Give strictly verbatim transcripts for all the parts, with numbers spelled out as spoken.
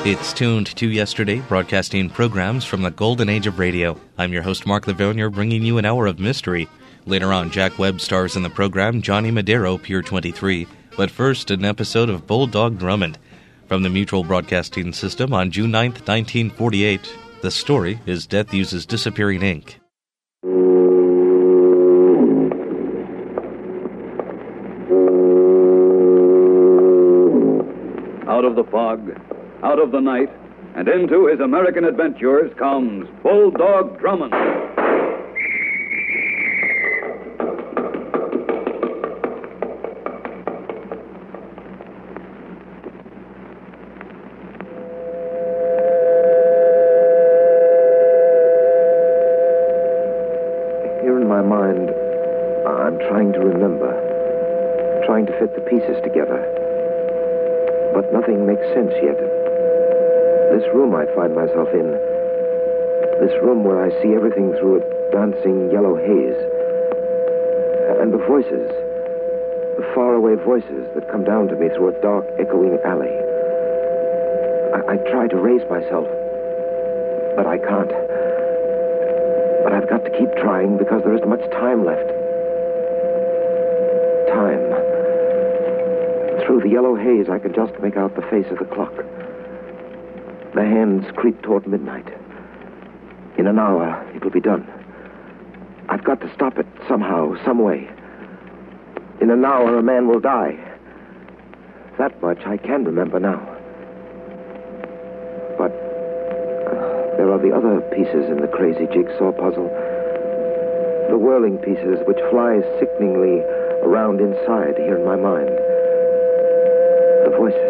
It's tuned to yesterday, broadcasting programs from the golden age of radio. I'm your host, Mark Livonia, bringing you an hour of mystery. Later on, Jack Webb stars in the program Johnny Madero, Pier twenty-three. But first, an episode of Bulldog Drummond. From the Mutual Broadcasting System on June ninth, nineteen forty-eight, the story is Death Uses Disappearing Ink. Out of the fog, out of the night, and into his American adventures comes Bulldog Drummond. Here in my mind, I'm trying to remember, trying to fit the pieces together. But nothing makes sense yet. This room I find myself in, this room where I see everything through a dancing yellow haze, and the voices, the faraway voices that come down to me through a dark, echoing alley. I, I try to raise myself, but I can't. But I've got to keep trying because there isn't much time left. Time. Through the yellow haze, I can just make out the face of the clock. The hands creep toward midnight. In an hour, it'll be done. I've got to stop it somehow, some way. In an hour, a man will die. That much I can remember now. But uh, there are the other pieces in the crazy jigsaw puzzle. The whirling pieces which fly sickeningly around inside here in my mind. The voices.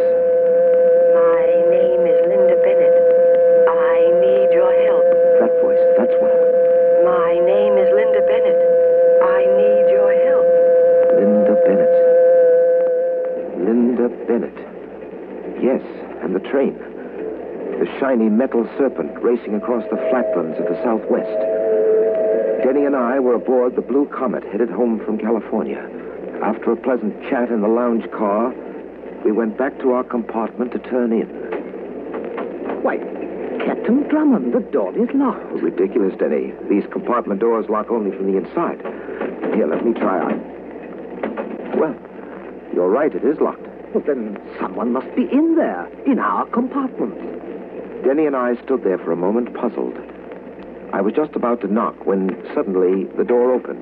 My name is Linda Bennett. I need your help. That voice, that's one. My name is Linda Bennett. I need your help. Linda Bennett. Linda Bennett. Yes, and the train. The shiny metal serpent racing across the flatlands of the southwest. Denny and I were aboard the Blue Comet headed home from California. After a pleasant chat in the lounge car, we went back to our compartment to turn in. Why, Captain Drummond, the door is locked. Oh, ridiculous, Denny. These compartment doors lock only from the inside. Here, let me try on. Well, you're right, it is locked. Well, then someone must be in there, in our compartment. Denny and I stood there for a moment, puzzled. I was just about to knock when suddenly the door opened.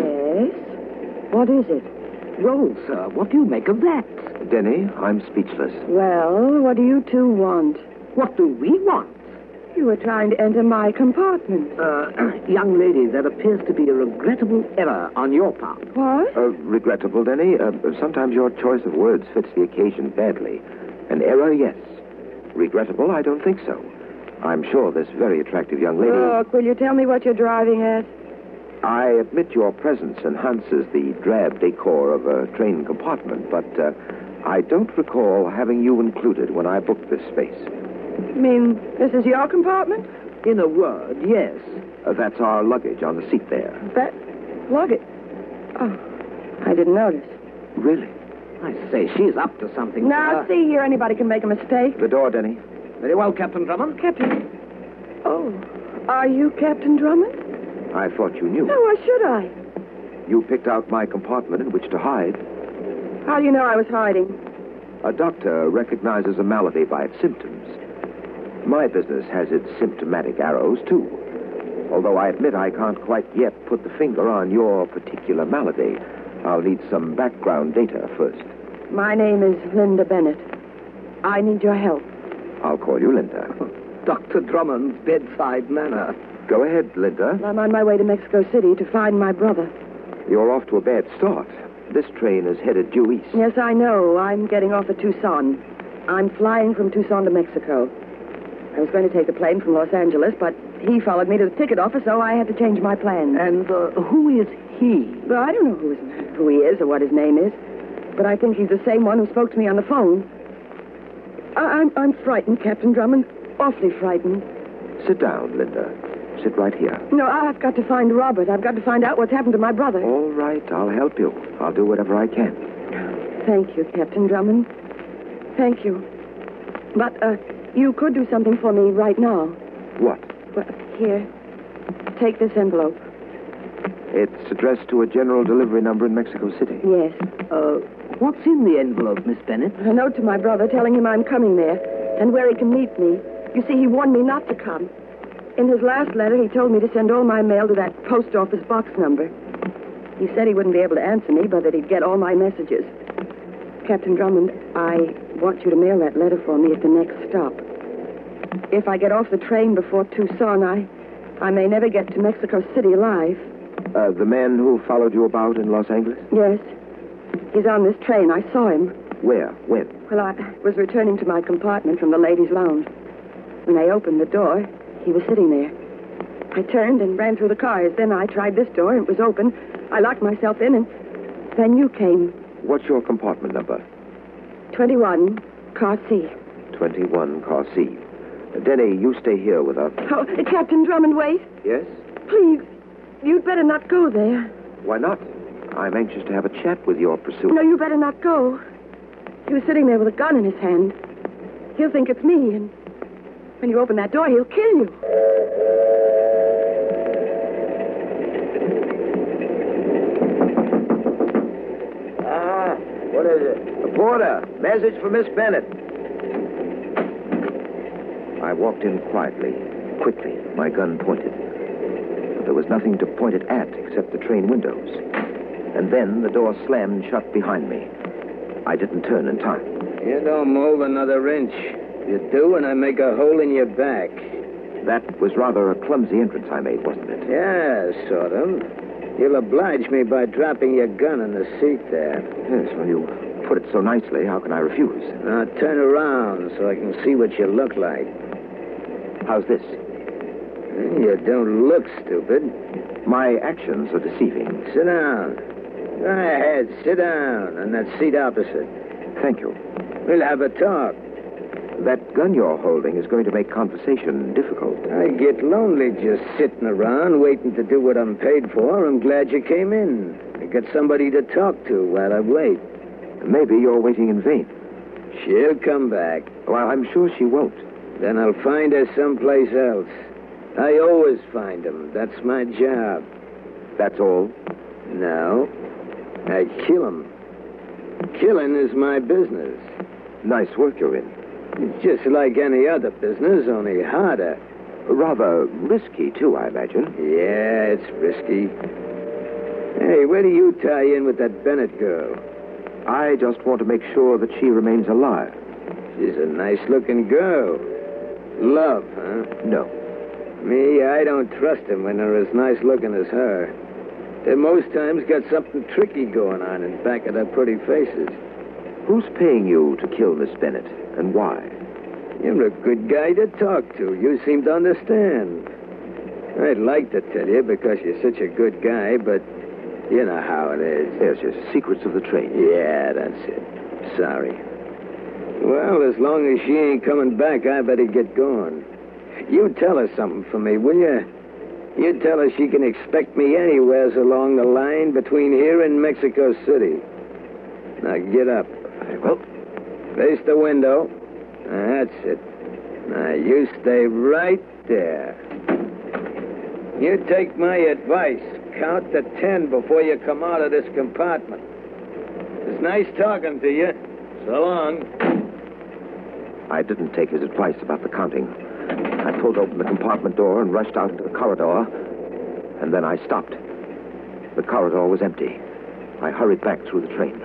Yes? What is it? Well, sir, what do you make of that? Denny, I'm speechless. Well, what do you two want? What do we want? You were trying to enter my compartment. Uh, young lady, there appears to be a regrettable error on your part. What? Uh, regrettable, Denny. Uh, sometimes your choice of words fits the occasion badly. An error, yes. Regrettable, I don't think so. I'm sure this very attractive young lady... Look, will you tell me what you're driving at? I admit your presence enhances the drab decor of a train compartment, but uh, I don't recall having you included when I booked this space. You mean this is your compartment? In a word, yes. Uh, that's our luggage on the seat there. That luggage? Oh, I didn't notice. Really? I say, she's up to something. Now, sir. see here, anybody can make a mistake. The door, Denny. Very well, Captain Drummond. Captain. Oh, are you Captain Drummond? I thought you knew. No, why should I? You picked out my compartment in which to hide. How do you know I was hiding? A doctor recognizes a malady by its symptoms. My business has its symptomatic arrows, too. Although I admit I can't quite yet put the finger on your particular malady. I'll need some background data first. My name is Linda Bennett. I need your help. I'll call you Linda. Doctor Drummond's bedside manner. Go ahead, Linda. I'm on my way to Mexico City to find my brother. You're off to a bad start. This train is headed due east. Yes, I know. I'm getting off at Tucson. I'm flying from Tucson to Mexico. I was going to take a plane from Los Angeles, but he followed me to the ticket office, so I had to change my plans. And uh, who is he? Well, I don't know who, is, who he is or what his name is, but I think he's the same one who spoke to me on the phone. I, I'm, I'm frightened, Captain Drummond. Awfully frightened. Sit down, Linda. Sit right here. No, I've got to find Robert. I've got to find out what's happened to my brother. All right, I'll help you. I'll do whatever I can. Thank you, Captain Drummond. Thank you. But, uh, you could do something for me right now. What? Well, here. Take this envelope. It's addressed to a general delivery number in Mexico City. Yes. Uh, what's in the envelope, Miss Bennett? A note to my brother telling him I'm coming there and where he can meet me. You see, he warned me not to come. In his last letter, he told me to send all my mail to that post office box number. He said he wouldn't be able to answer me, but that he'd get all my messages. Captain Drummond, I want you to mail that letter for me at the next stop. If I get off the train before Tucson, I, I may never get to Mexico City alive. Uh, the man who followed you about in Los Angeles? Yes. He's on this train. I saw him. Where? When? Well, I was returning to my compartment from the ladies' lounge. When I opened the door, he was sitting there. I turned and ran through the cars. Then I tried this door, and it was open. I locked myself in, and then you came. What's your compartment number? twenty-one, car C. twenty-one, car C. Uh, Denny, you stay here with us. Oh, uh, Captain Drummond, wait. Yes? Please, you'd better not go there. Why not? I'm anxious to have a chat with your pursuer. No, you better not go. He was sitting there with a gun in his hand. He'll think it's me, and when you open that door, he'll kill you. Ah, what is it? A porter. Message for Miss Bennett. I walked in quietly, quickly, my gun pointed. But there was nothing to point it at except the train windows. And then the door slammed shut behind me. I didn't turn in time. You don't move another inch. You do, and I make a hole in your back. That was rather a clumsy entrance I made, wasn't it? Yeah, sort of. You'll oblige me by dropping your gun in the seat there. Yes, well, you put it so nicely. How can I refuse? Now turn around so I can see what you look like. How's this? You don't look stupid. My actions are deceiving. Sit down. Go ahead, sit down on that seat opposite. Thank you. We'll have a talk. That gun you're holding is going to make conversation difficult. I get lonely just sitting around waiting to do what I'm paid for. I'm glad you came in. I got somebody to talk to while I wait. Maybe you're waiting in vain. She'll come back. Well, I'm sure she won't. Then I'll find her someplace else. I always find them. That's my job. That's all? No. I kill them. Killing is my business. Nice work you're in. It's just like any other business, only harder. Rather risky, too, I imagine. Yeah, it's risky. Hey, where do you tie in with that Bennett girl? I just want to make sure that she remains alive. She's a nice-looking girl. Love, huh? No. Me, I don't trust them when they're as nice-looking as her. They most times got something tricky going on in back of their pretty faces. Who's paying you to kill Miss Bennett, and why? You're a good guy to talk to. You seem to understand. I'd like to tell you because you're such a good guy, but you know how it is. There's just secrets of the trade. Yeah, that's it. Sorry. Well, as long as she ain't coming back, I better get going. You tell her something for me, will you? You tell her she can expect me anywheres along the line between here and Mexico City. Now get up. I will. Face the window. That's it. Now you stay right there. You take my advice. Count to ten before you come out of this compartment. It's nice talking to you. So long. I didn't take his advice about the counting. I pulled open the compartment door and rushed out into the corridor, and then I stopped. The corridor was empty. I hurried back through the train.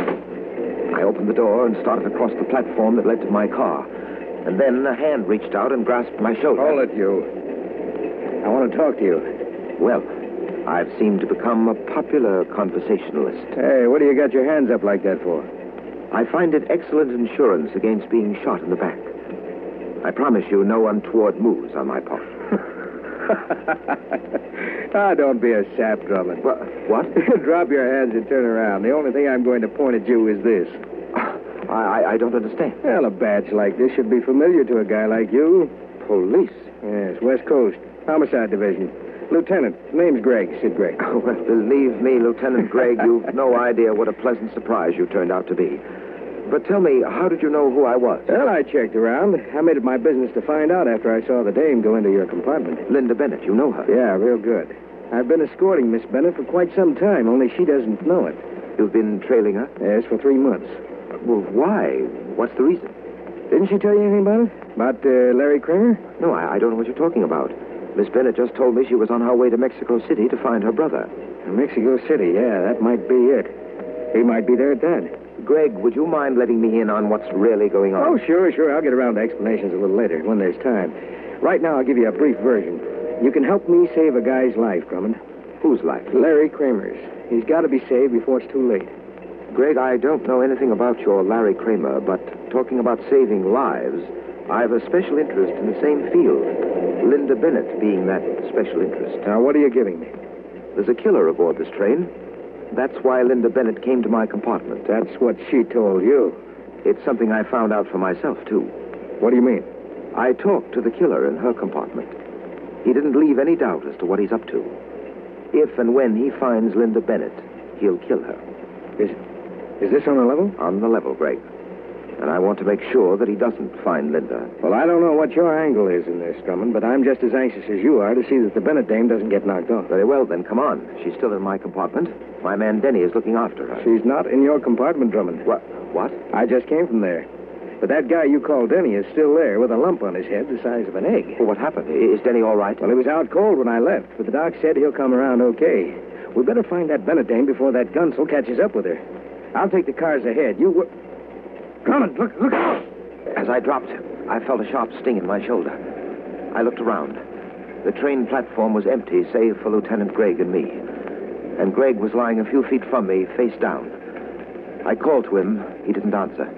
I opened the door and started across the platform that led to my car. And then a hand reached out and grasped my shoulder. Hold it, you. I want to talk to you. Well, I've seemed to become a popular conversationalist. Hey, what do you got your hands up like that for? I find it excellent insurance against being shot in the back. I promise you no untoward moves on my part. Ah, don't be a sap, Drummond. What? What? Drop your hands and turn around. The only thing I'm going to point at you is this. I, I, I don't understand. Well, a badge like this should be familiar to a guy like you. Police? Yes, West Coast. Homicide Division. Lieutenant. Name's Gregg. Sid Gregg. Oh, well, believe me, Lieutenant Gregg, you've no idea what a pleasant surprise you turned out to be. But tell me, how did you know who I was? Well, I checked around. I made it my business to find out after I saw the dame go into your compartment. Linda Bennett, you know her? Yeah, real good. I've been escorting Miss Bennett for quite some time, only she doesn't know it. You've been trailing her? Yes, for three months. Well, why? What's the reason? Didn't she tell you anything about it? About uh, Larry Kramer? No, I, I don't know what you're talking about. Miss Bennett just told me she was on her way to Mexico City to find her brother. Mexico City, yeah, that might be it. He might be there at that. Greg, would you mind letting me in on what's really going on? Oh, sure, sure. I'll get around to explanations a little later, when there's time. Right now, I'll give you a brief version. You can help me save a guy's life, Drummond. Whose life? Larry Kramer's. He's got to be saved before it's too late. Greg, I don't know anything about your Larry Kramer, but talking about saving lives, I have a special interest in the same field. Linda Bennett being that special interest. Now, what are you giving me? There's a killer aboard this train. That's why Linda Bennett came to my compartment. That's what she told you. It's something I found out for myself, too. What do you mean? I talked to the killer in her compartment. He didn't leave any doubt as to what he's up to. If and when he finds Linda Bennett, he'll kill her. Is, is this on the level? On the level, Greg. And I want to make sure that he doesn't find Linda. Well, I don't know what your angle is in this, Drummond, but I'm just as anxious as you are to see that the Bennett dame doesn't get knocked off. Very well, then, come on. She's still in my compartment. My man Denny is looking after her. She's not in your compartment, Drummond. What? What? I just came from there. But that guy you call Denny is still there with a lump on his head the size of an egg. Well, what happened? Is Denny all right? Well, he was out cold when I left, but the doc said he'll come around okay. We better find that Bennett dame before that gunsel catches up with her. I'll take the cars ahead. You... W- Drummond, look, look out! As I dropped, I felt a sharp sting in my shoulder. I looked around. The train platform was empty, save for Lieutenant Gregg and me. And Gregg was lying a few feet from me, face down. I called to him. He didn't answer.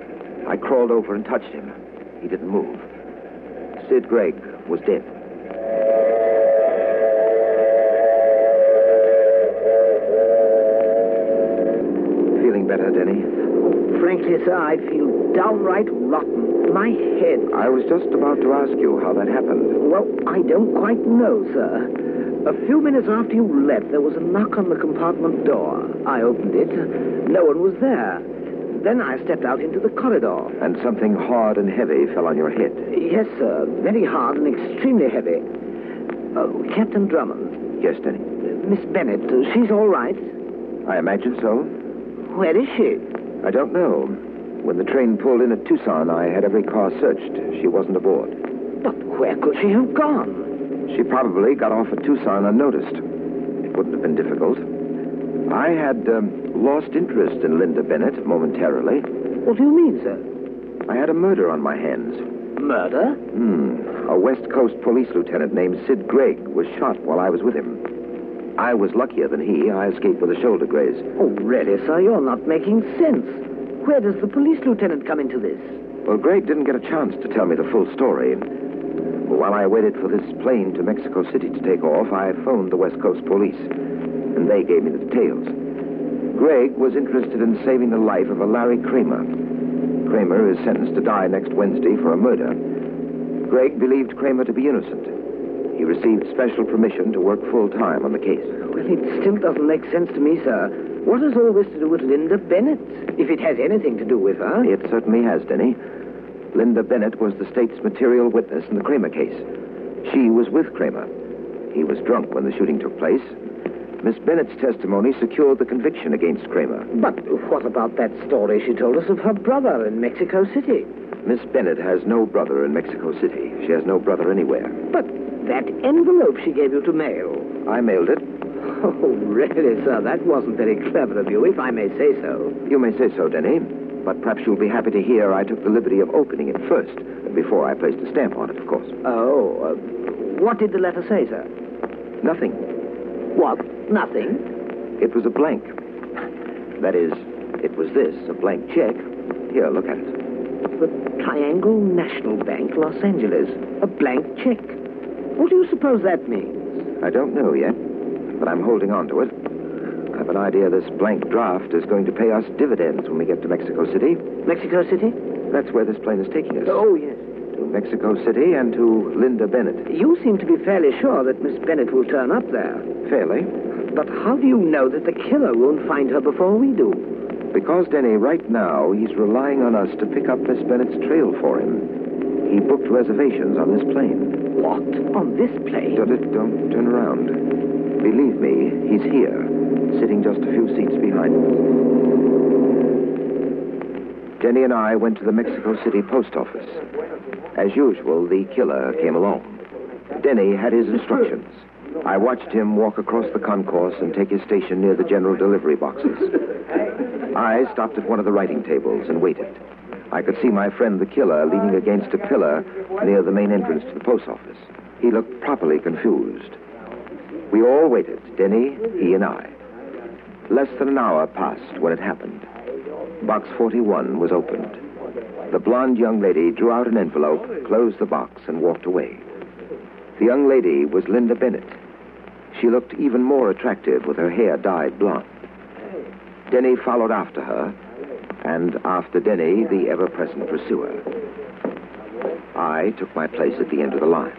I crawled over and touched him. He didn't move. Sid Gregg was dead. Feeling better, Denny? Frankly, sir, I feel downright rotten. My head. I was just about to ask you how that happened. Well, I don't quite know, sir. A few minutes after you left, there was a knock on the compartment door. I opened it. No one was there. Then I stepped out into the corridor. And something hard and heavy fell on your head. Yes, sir. Very hard and extremely heavy. Uh, Captain Drummond. Yes, Denny. Uh, Miss Bennett, uh, she's all right? I imagine so. Where is she? I don't know. When the train pulled in at Tucson, I had every car searched. She wasn't aboard. But where could she have gone? She probably got off at Tucson unnoticed. It wouldn't have been difficult. I had um, lost interest in Linda Bennett momentarily. What do you mean, sir? I had a murder on my hands. Murder? Hmm. A West Coast police lieutenant named Sid Gregg was shot while I was with him. I was luckier than he. I escaped with a shoulder graze. Oh, really, sir? You're not making sense. Where does the police lieutenant come into this? Well, Gregg didn't get a chance to tell me the full story. While I waited for this plane to Mexico City to take off, I phoned the West Coast police, and they gave me the details. Gregg was interested in saving the life of a Larry Kramer. Kramer is sentenced to die next Wednesday for a murder. Gregg believed Kramer to be innocent. He received special permission to work full-time on the case. Well, it still doesn't make sense to me, sir. What has all this to do with Linda Bennett? If it has anything to do with her. It certainly has, Denny. Linda Bennett was the state's material witness in the Kramer case. She was with Kramer. He was drunk when the shooting took place. Miss Bennett's testimony secured the conviction against Kramer. But what about that story she told us of her brother in Mexico City? Miss Bennett has no brother in Mexico City. She has no brother anywhere. But that envelope she gave you to mail. I mailed it. Oh, really, sir? That wasn't very clever of you, if I may say so. You may say so, Denny. But perhaps you'll be happy to hear I took the liberty of opening it first, before I placed a stamp on it, of course. Oh, uh, what did the letter say, sir? Nothing. What? Nothing? It was a blank. That is, it was this, a blank check. Here, look at it. The Triangle National Bank, Los Angeles. A blank check. What do you suppose that means? I don't know yet, but I'm holding on to it. I have an idea this blank draft is going to pay us dividends when we get to Mexico City. Mexico City? That's where this plane is taking us. Oh, yes. To Mexico City and to Linda Bennett. You seem to be fairly sure that Miss Bennett will turn up there. Fairly. But how do you know that the killer won't find her before we do? Because, Denny, right now, he's relying on us to pick up Miss Bennett's trail for him. He booked reservations on this plane. What? On this plane? Don't, don't turn around. Believe me, he's here, sitting just a few seats behind us. Denny and I went to the Mexico City post office. As usual, the killer came along. Denny had his instructions. I watched him walk across the concourse and take his station near the general delivery boxes. I stopped at one of the writing tables and waited. I could see my friend the killer leaning against a pillar near the main entrance to the post office. He looked properly confused. We all waited, Denny, he and I. Less than an hour passed when it happened. Box forty-one was opened. The blonde young lady drew out an envelope, closed the box, and walked away. The young lady was Linda Bennett. She looked even more attractive with her hair dyed blonde. Denny followed after her, and after Denny, the ever-present pursuer. I took my place at the end of the line.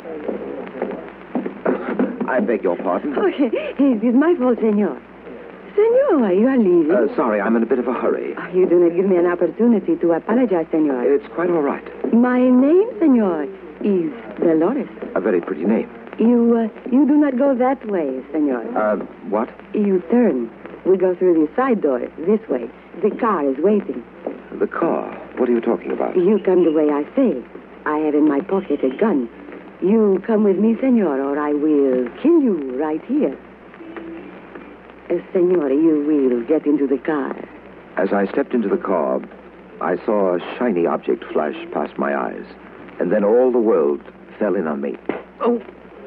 I beg your pardon. Oh, it is my fault, senor. Senor, you are leaving. Uh, sorry, I'm in a bit of a hurry. Oh, you do not give me an opportunity to apologize, senor. It's quite all right. My name, senor, is Dolores. A very pretty name. You, uh, you do not go that way, senor. Uh, what? You turn. We go through the side door, this way. The car is waiting. The car? What are you talking about? You come the way I say. I have in my pocket a gun. You come with me, senor, or I will kill you right here. Uh, senor, you will get into the car. As I stepped into the car, I saw a shiny object flash past my eyes. And then all the world fell in on me. Oh!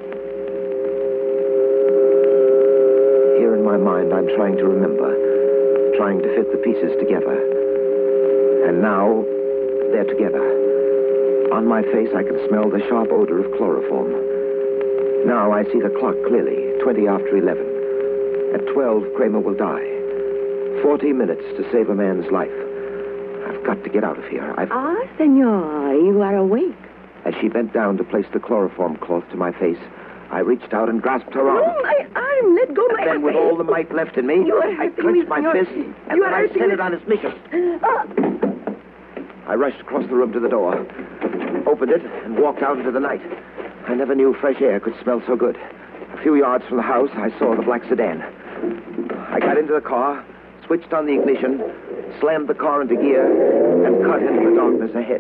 Here in my mind, I'm trying to remember, trying to fit the pieces together. And now, they're together. On my face, I can smell the sharp odor of chloroform. Now I see the clock clearly, twenty after eleven. At twelve, Kramer will die. Forty minutes to save a man's life. I've got to get out of here. I've... Ah, senor, you are awake. As she bent down to place the chloroform cloth to my face, I reached out and grasped her arm. Oh, my arm! Let go my And then, with all the might left in me, You are I hurting clenched me, my senor. fist, and You then are I hurting set me. it on his mission. Ah. I rushed across the room to the door, opened it, and walked out into the night. I never knew fresh air could smell so good. A few yards from the house, I saw the black sedan. I got into the car, switched on the ignition, slammed the car into gear, and cut into the darkness ahead.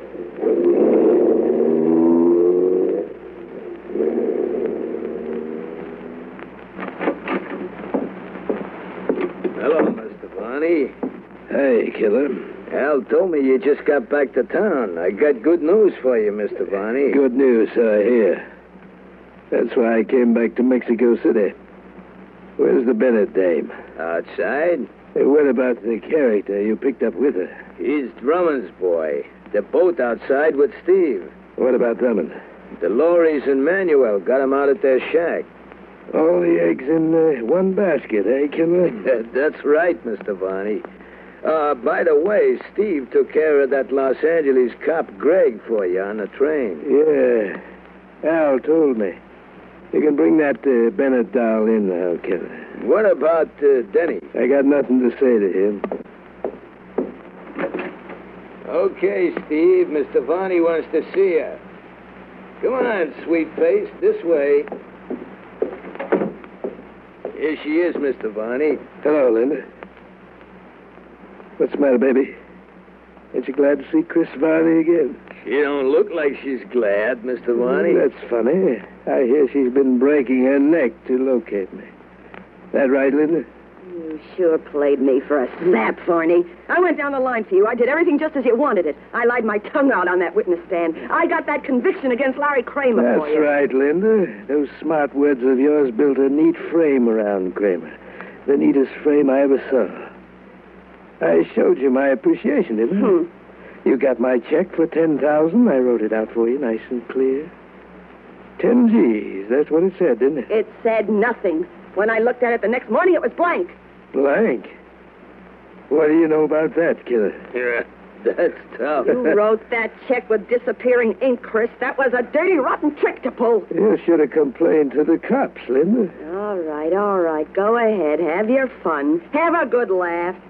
Hello, Mister Barney. Hey, killer. Al told me you just got back to town. I got good news for you, Mister Barney. Good news, I hear. That's why I came back to Mexico City. Where's the Bennett dame? Outside? Hey, what about the character you picked up with her? He's Drummond's boy. They're both outside with Steve. What about Drummond? Dolores and Manuel got him out at their shack. All the eggs in uh, one basket, eh, killer? That's right, Mister Barney. Uh, by the way, Steve took care of that Los Angeles cop Greg for you on the train. Yeah. Al told me. You can bring that uh, Bennett doll in now, killer. What about uh, Denny? I got nothing to say to him. Okay, Steve. Mister Barney wants to see you. Come on, sweet face. This way. Here she is, Mister Barney. Hello, Linda. What's the matter, baby? Ain't you glad to see Chris Varney again? She don't look like she's glad, Mister Barney. Mm, that's funny. I hear she's been breaking her neck to locate me. That right, Linda? You sure played me for a sap, Varney. I went down the line for you. I did everything just as you wanted it. I lied my tongue out on that witness stand. I got that conviction against Larry Kramer That's for you. right, Linda. Those smart words of yours built a neat frame around Kramer. The neatest frame I ever saw. I showed you my appreciation, didn't I? Hmm. You got my check for ten thousand dollars. I wrote it out for you, nice and clear. Ten G's. That's what it said, didn't it? It said nothing. When I looked at it the next morning, it was blank. Blank. What do you know about that, killer? Yeah, that's tough. You wrote that check with disappearing ink, Chris. That was a dirty, rotten trick to pull. You should have complained to the cops, Linda. All right, all right. Go ahead. Have your fun. Have a good laugh.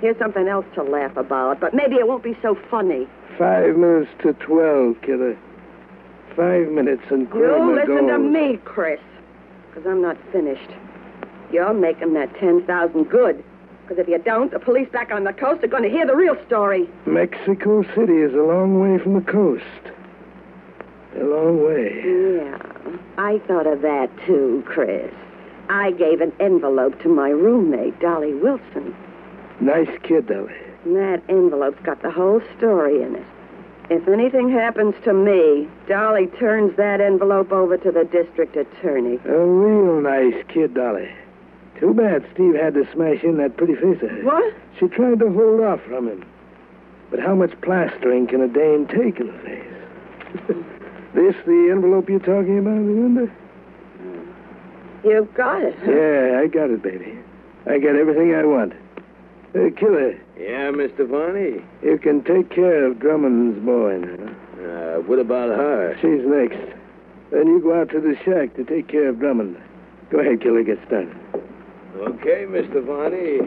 Here's something else to laugh about, but maybe it won't be so funny. Five minutes to twelve, killer. Five minutes and Kramer You listen goes. to me, Chris, because I'm not finished. You're making that ten thousand good. Because if you don't, the police back on the coast are going to hear the real story. Mexico City is a long way from the coast. A long way. Yeah, I thought of that too, Chris. I gave an envelope to my roommate, Dolly Wilson. Nice kid, Dolly. And that envelope's got the whole story in it. If anything happens to me, Dolly turns that envelope over to the district attorney. A real nice kid, Dolly. Too bad Steve had to smash in that pretty face of hers. What? She tried to hold off from him. But how much plastering can a dame take in the face? This the envelope you're talking about, Linda? You've got it. Huh? Yeah, I got it, baby. I got everything I want. Uh, Killer, Yeah, Mister Varney? you can take care of Drummond's boy now. Uh, what about her? She's next. Then you go out to the shack to take care of Drummond. Go ahead, Killer, get started. Okay, Mister Varney.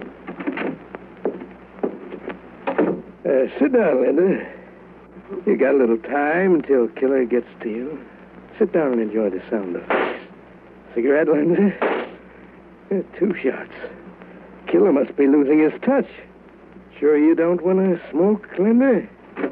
Uh, sit down, Linda. You got a little time until Killer gets to you. Sit down and enjoy the sound of it. Cigarette, Linda? Uh, two shots. Killer must be losing his touch. Sure you don't want to smoke, Linda?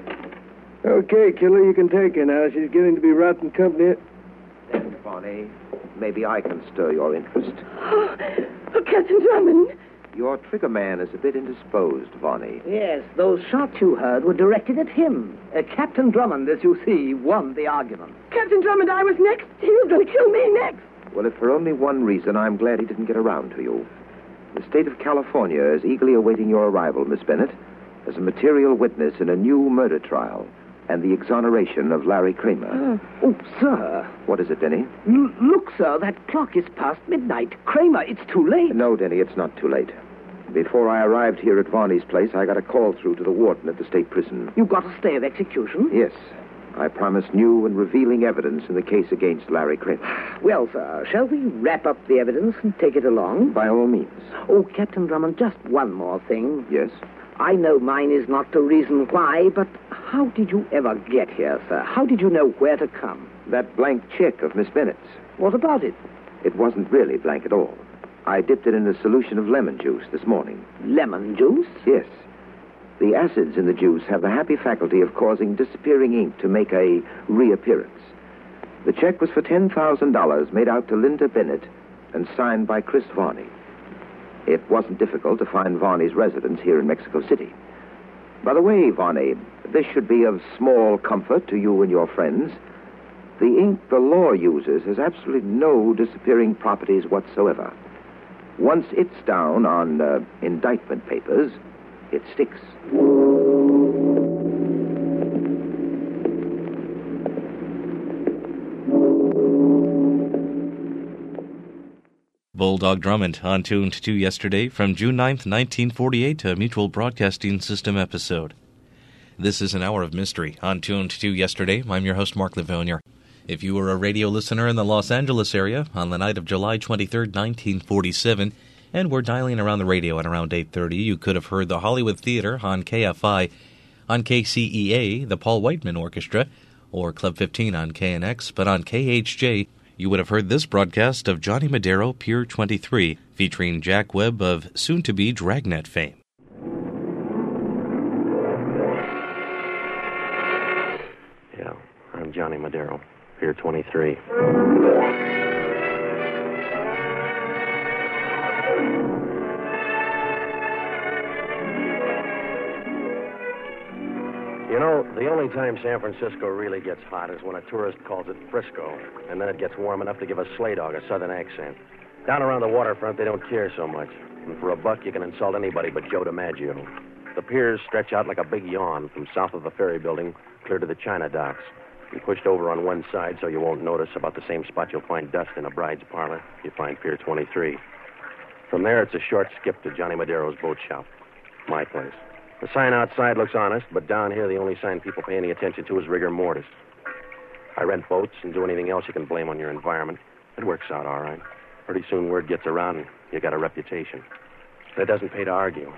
Okay, Killer, you can take her now. She's getting to be rotten company. Then, Bonnie, maybe I can stir your interest. Oh, oh, Captain Drummond. Your trigger man is a bit indisposed, Vonnie. Yes, those shots you heard were directed at him. Uh, Captain Drummond, as you see, won the argument. Captain Drummond, I was next. He was going to kill me next. Well, if for only one reason, I'm glad he didn't get around to you. The state of California is eagerly awaiting your arrival, Miss Bennett, as a material witness in a new murder trial and the exoneration of Larry Kramer. Uh, oh, sir. What is it, Denny? L- look, sir, that clock is past midnight. Kramer, it's too late. No, Denny, it's not too late. Before I arrived here at Varney's place, I got a call through to the warden at the state prison. You got a stay of execution? Yes. I promised new and revealing evidence in the case against Larry Kramer. Well, sir, shall we wrap up the evidence and take it along? By all means. Oh, Captain Drummond, just one more thing. Yes? I know mine is not the reason why, but how did you ever get here, sir? How did you know where to come? That blank check of Miss Bennett's. What about it? It wasn't really blank at all. I dipped it in a solution of lemon juice this morning. Lemon juice? Yes. The acids in the juice have the happy faculty of causing disappearing ink to make a reappearance. The check was for ten thousand dollars made out to Linda Bennett and signed by Chris Varney. It wasn't difficult to find Varney's residence here in Mexico City. By the way, Varney, this should be of small comfort to you and your friends. The ink the law uses has absolutely no disappearing properties whatsoever. Once it's down on uh, indictment papers, it sticks. Bulldog Drummond on Tuned to Yesterday from June ninth, nineteen forty-eight, a Mutual Broadcasting System episode. This is an hour of mystery on Tuned to Yesterday. I'm your host, Mark Livonia. If you were a radio listener in the Los Angeles area on the night of July twenty-third, nineteen forty-seven, and were dialing around the radio at around eight thirty, you could have heard the Hollywood Theater on K F I, on K C E A, the Paul Whiteman Orchestra, or Club fifteen on K N X, but on K H J, you would have heard this broadcast of Johnny Madero, Pier twenty-three, featuring Jack Webb of soon-to-be Dragnet fame. Yeah, I'm Johnny Madero, Pier twenty-three. You know, the only time San Francisco really gets hot is when a tourist calls it Frisco, and then it gets warm enough to give a sleigh dog a southern accent. Down around the waterfront, they don't care so much. And for a buck, you can insult anybody but Joe DiMaggio. The piers stretch out like a big yawn from south of the ferry building clear to the China docks. You pushed over on one side so you won't notice. About the same spot you'll find dust in a bride's parlor, you find Pier twenty-three. From there, it's a short skip to Johnny Madero's boat shop, my place. The sign outside looks honest, but down here the only sign people pay any attention to is rigor mortis. I rent boats and do anything else you can blame on your environment. It works out all right. Pretty soon word gets around and you got a reputation. But it doesn't pay to argue.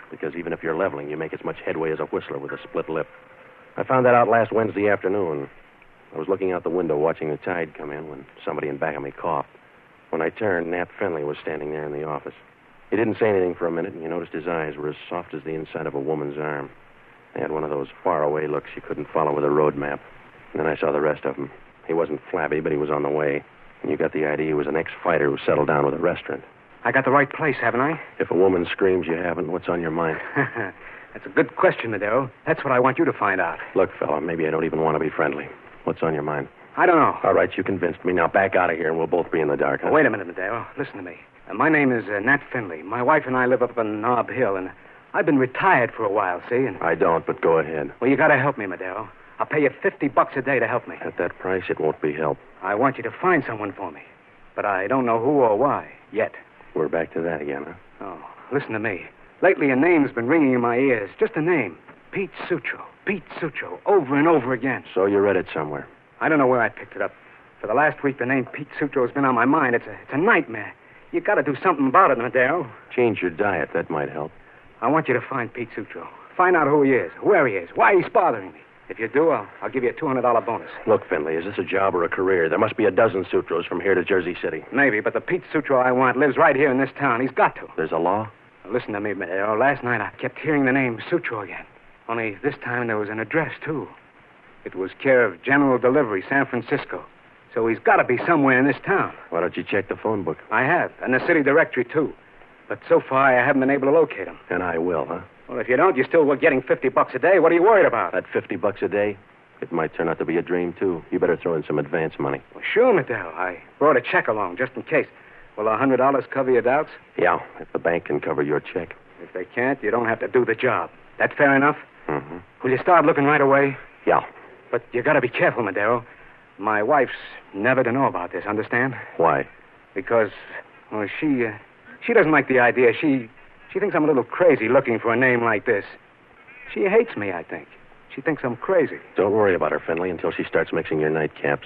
because even if you're leveling, you make as much headway as a whistler with a split lip. I found that out last Wednesday afternoon. I was looking out the window watching the tide come in when somebody in back of me coughed. When I turned, Nat Finley was standing there in the office. He didn't say anything for a minute, and you noticed his eyes were as soft as the inside of a woman's arm. They had one of those faraway looks you couldn't follow with a road map. And then I saw the rest of him. He wasn't flabby, but he was on the way. And you got the idea he was an ex-fighter who settled down with a restaurant. I got the right place, haven't I? If a woman screams you haven't, what's on your mind? That's a good question, Madero. That's what I want you to find out. Look, fella, maybe I don't even want to be friendly. What's on your mind? I don't know. All right, you convinced me. Now back out of here and we'll both be in the dark, huh? Oh, wait a minute, Madero. Listen to me. Uh, my name is uh, Nat Finley. My wife and I live up on Nob Hill, and I've been retired for a while, see? And... I don't, but go ahead. Well, you got to help me, Madero. I'll pay you fifty bucks a day to help me. At that price, it won't be help. I want you to find someone for me, but I don't know who or why yet. We're back to that again, huh? Oh, listen to me. Lately, a name's been ringing in my ears. Just a name. Pete Sutro. Pete Sutro. Over and over again. So you read it somewhere? I don't know where I picked it up. For the last week, the name Pete Sutro has been on my mind. It's a, it's a nightmare. You got to do something about it, Madero. Change your diet. That might help. I want you to find Pete Sutro. Find out who he is, where he is, why he's bothering me. If you do, I'll, I'll give you a two hundred dollars bonus. Look, Finley, is this a job or a career? There must be a dozen Sutros from here to Jersey City. Maybe, but the Pete Sutro I want lives right here in this town. He's got to. There's a law? Now, listen to me, Madero. Last night I kept hearing the name Sutro again. Only this time there was an address, too. It was care of General Delivery, San Francisco. So he's got to be somewhere in this town. Why don't you check the phone book? I have, and the city directory, too. But so far, I haven't been able to locate him. And I will, huh? Well, if you don't, you're still getting fifty bucks a day. What are you worried about? That fifty bucks a day? It might turn out to be a dream, too. You better throw in some advance money. Well, sure, Madero. I brought a check along, just in case. Will a hundred dollars cover your doubts? Yeah, if the bank can cover your check. If they can't, you don't have to do the job. That fair enough? Mm-hmm. Will you start looking right away? Yeah. But you got to be careful, Madero. My wife's never to know about this, understand? Why? Because, well, she, uh, she doesn't like the idea. She, she thinks I'm a little crazy looking for a name like this. She hates me, I think. She thinks I'm crazy. Don't worry about her, Finley, until she starts mixing your nightcaps.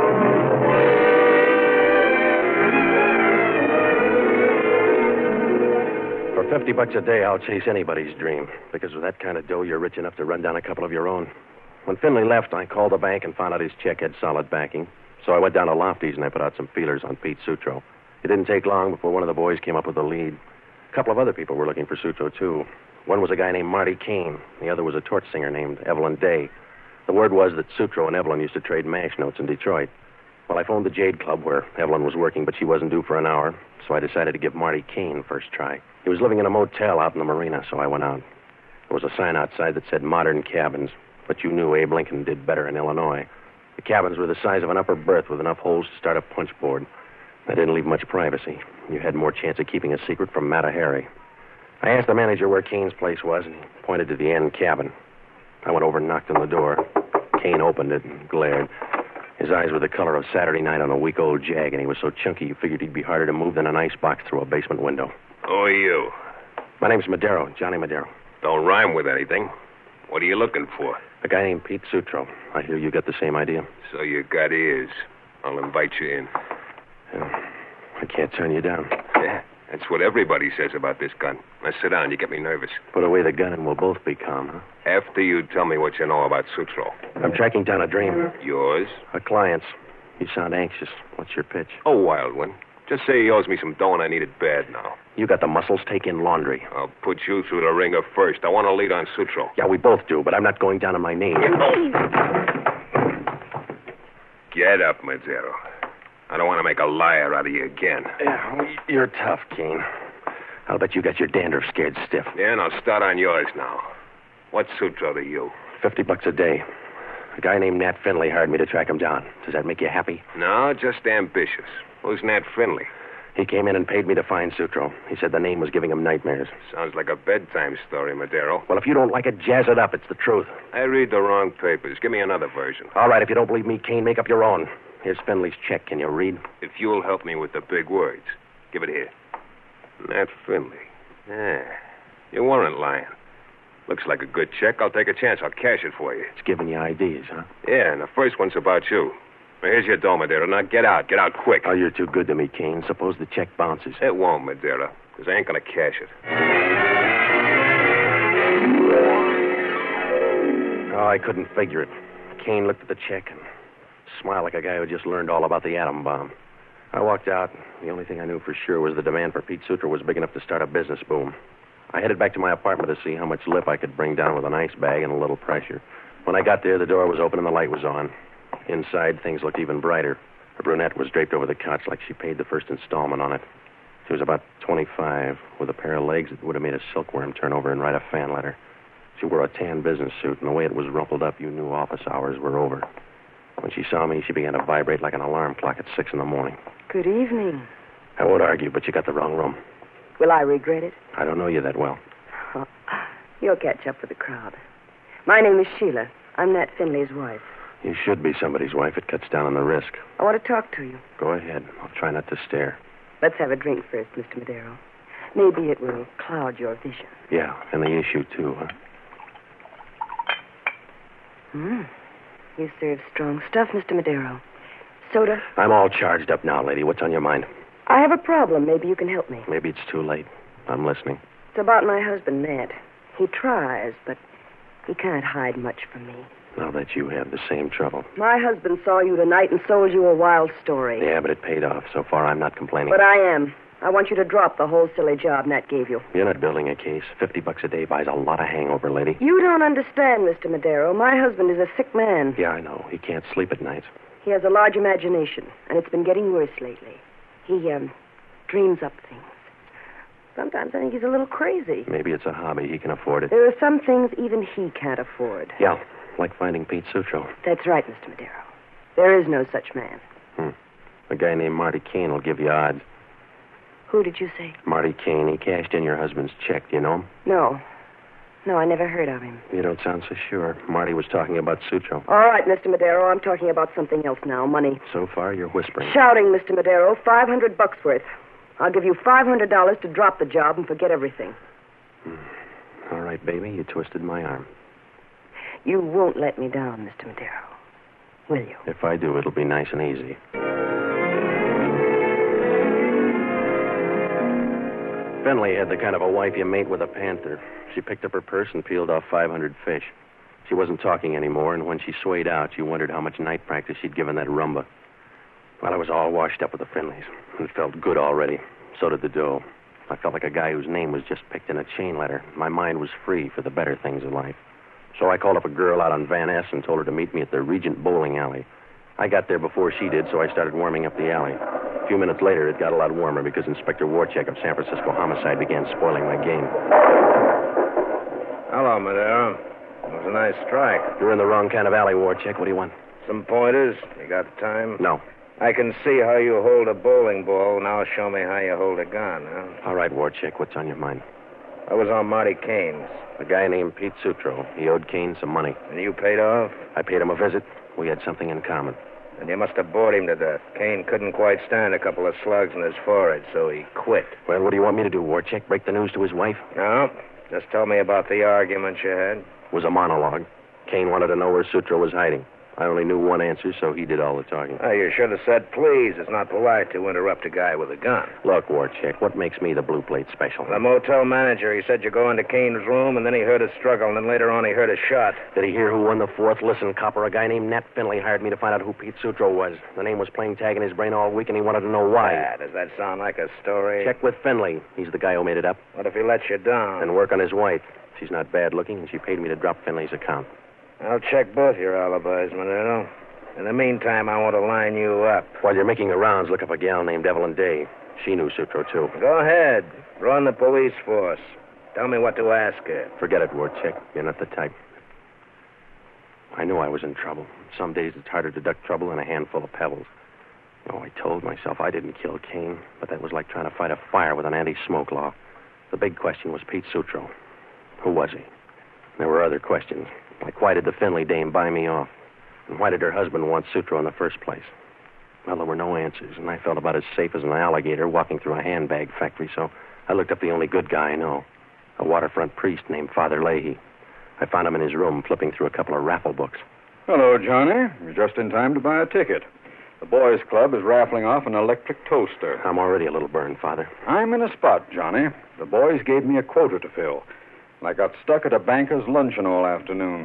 For fifty bucks a day, I'll chase anybody's dream. Because with that kind of dough, you're rich enough to run down a couple of your own. When Finley left, I called the bank and found out his check had solid backing. So I went down to Lofty's and I put out some feelers on Pete Sutro. It didn't take long before one of the boys came up with a lead. A couple of other people were looking for Sutro, too. One was a guy named Marty Kane. The other was a torch singer named Evelyn Day. The word was that Sutro and Evelyn used to trade mash notes in Detroit. Well, I phoned the Jade Club where Evelyn was working, but she wasn't due for an hour, so I decided to give Marty Kane first try. He was living in a motel out in the marina, so I went out. There was a sign outside that said Modern Cabins, but you knew Abe Lincoln did better in Illinois. The cabins were the size of an upper berth with enough holes to start a punch board. That didn't leave much privacy. You had more chance of keeping a secret from Mata Hari. I asked the manager where Kane's place was, and he pointed to the end cabin. I went over and knocked on the door. Kane opened it and glared. His eyes were the color of Saturday night on a week-old Jag, and he was so chunky you figured he'd be harder to move than an icebox through a basement window. Who are you? My name's Madero, Johnny Madero. Don't rhyme with anything. What are you looking for? A guy named Pete Sutro. I hear you got the same idea. So you got ears. I'll invite you in. Yeah, I can't turn you down. Yeah, that's what everybody says about this gun. Now sit down, you get me nervous. Put away the gun and we'll both be calm, huh? After you tell me what you know about Sutro. I'm tracking down a dream. Yours? A client's. You sound anxious. What's your pitch? A wild one. Just say he owes me some dough and I need it bad now. You got the muscles, take in laundry. I'll put you through the ringer first. I want to lead on Sutro. Yeah, we both do, but I'm not going down on my knee. Get up, Mazzaro. I don't want to make a liar out of you again. Yeah, well, you're tough, Kane. I'll bet you got your dandruff scared stiff. Yeah, and I'll start on yours now. What's Sutro to you? Fifty bucks a day. A guy named Nat Finley hired me to track him down. Does that make you happy? No, just ambitious. Who's Nat Finley? He came in and paid me to find Sutro. He said the name was giving him nightmares. Sounds like a bedtime story, Madero. Well, if you don't like it, jazz it up. It's the truth. I read the wrong papers. Give me another version. All right, if you don't believe me, Kane, make up your own. Here's Finley's check. Can you read? If you'll help me with the big words. Give it here. Nat Finley. Yeah. You weren't lying. Looks like a good check. I'll take a chance. I'll cash it for you. It's giving you ideas, huh? Yeah, and the first one's about you. Now, here's your dough, Madeira. Now, get out. Get out quick. Oh, you're too good to me, Kane. Suppose the check bounces. It won't, Madeira, because I ain't going to cash it. Oh, I couldn't figure it. Kane looked at the check and smiled like a guy who just learned all about the atom bomb. I walked out. The only thing I knew for sure was the demand for Pete Sutro was big enough to start a business boom. I headed back to my apartment to see how much lip I could bring down with an ice bag and a little pressure. When I got there, the door was open and the light was on. Inside, things looked even brighter. A brunette was draped over the couch like she paid the first installment on it. She was about twenty-five, with a pair of legs that would have made a silkworm turn over and write a fan letter. She wore a tan business suit, and the way it was rumpled up, you knew office hours were over. When she saw me, she began to vibrate like an alarm clock at six in the morning. Good evening. I won't argue, but you got the wrong room. Will I regret it? I don't know you that well. Oh, you'll catch up with the crowd. My name is Sheila. I'm Nat Finley's wife. You should be somebody's wife. It cuts down on the risk. I want to talk to you. Go ahead. I'll try not to stare. Let's have a drink first, Mister Madero. Maybe it will cloud your vision. Yeah, and the issue, too, huh? Hmm. You serve strong stuff, Mister Madero. Soda? I'm all charged up now, lady. What's on your mind? I have a problem. Maybe you can help me. Maybe it's too late. I'm listening. It's about my husband, Nat. He tries, but he can't hide much from me. Now that you have the same trouble. My husband saw you tonight and sold you a wild story. Yeah, but it paid off. So far, I'm not complaining. But I am. I want you to drop the whole silly job Nat gave you. You're not building a case. Fifty bucks a day buys a lot of hangover, lady. You don't understand, Mister Madero. My husband is a sick man. Yeah, I know. He can't sleep at night. He has a large imagination, and it's been getting worse lately. He, um, dreams up things. Sometimes I think he's a little crazy. Maybe it's a hobby. He can afford it. There are some things even he can't afford. Yeah, like finding Pete Sutro. That's right, Mister Madero. There is no such man. Hmm. A guy named Marty Kane will give you odds. Who did you say? Marty Kane. He cashed in your husband's check. Do you know him? No. No, I never heard of him. You don't sound so sure. Marty was talking about Sutro. All right, Mister Madero, I'm talking about something else now, money. So far, you're whispering. Shouting, Mister Madero, five hundred bucks worth. I'll give you five hundred dollars to drop the job and forget everything. Hmm. All right, baby, you twisted my arm. You won't let me down, Mister Madero, will you? If I do, it'll be nice and easy. Finley had the kind of a wife you mate with a panther. She picked up her purse and peeled off five hundred fish. She wasn't talking anymore, and when she swayed out, you wondered how much night practice she'd given that rumba. Well, I was all washed up with the Finleys, and it felt good already. So did the dough. I felt like a guy whose name was just picked in a chain letter. My mind was free for the better things in life. So I called up a girl out on Van Ness and told her to meet me at the Regent Bowling Alley. I got there before she did, so I started warming up the alley. A few minutes later, it got a lot warmer because Inspector Warcheck of San Francisco Homicide began spoiling my game. Hello, Madero. It was a nice strike. You're in the wrong kind of alley, Warcheck. What do you want? Some pointers? You got time? No. I can see how you hold a bowling ball. Now show me how you hold a gun, huh? All right, Warcheck. What's on your mind? I was on Marty Kane's. A guy named Pete Sutro. He owed Kane some money. And you paid off? I paid him a visit. We had something in common. And you must have bored him to death. Kane couldn't quite stand a couple of slugs in his forehead, so he quit. Well, what do you want me to do, Warcheck? Break the news to his wife? No. Just tell me about the argument you had. It was a monologue. Kane wanted to know where Sutro was hiding. I only knew one answer, so he did all the talking. Oh, you should have said, please. It's not polite to interrupt a guy with a gun. Look, Warcheck, what makes me the blue plate special? The motel manager, he said you go into Kane's room, and then he heard a struggle, and then later on he heard a shot. Did he hear who won the fourth? Listen, copper, a guy named Nat Finley hired me to find out who Pete Sutro was. The name was playing tag in his brain all week, and he wanted to know why. Ah, does that sound like a story? Check with Finley. He's the guy who made it up. What if he lets you down? And work on his wife. She's not bad looking, and she paid me to drop Finley's account. I'll check both your alibis, Madero. In the meantime, I want to line you up. While you're making the rounds, look up a gal named Evelyn Day. She knew Sutro, too. Go ahead. Run the police force. Tell me what to ask her. Forget it, Warcheck. You're not the type. I knew I was in trouble. Some days it's harder to duck trouble than a handful of pebbles. Oh, I told myself I didn't kill Kane, but that was like trying to fight a fire with an anti-smoke law. The big question was Pete Sutro. Who was he? There were other questions, like why did the Finley dame buy me off? And why did her husband want Sutro in the first place? Well, there were no answers, and I felt about as safe as an alligator walking through a handbag factory, so I looked up the only good guy I know, a waterfront priest named Father Leahy. I found him in his room flipping through a couple of raffle books. Hello, Johnny. You're just in time to buy a ticket. The boys' club is raffling off an electric toaster. I'm already a little burned, Father. I'm in a spot, Johnny. The boys gave me a quota to fill. And I got stuck at a banker's luncheon all afternoon.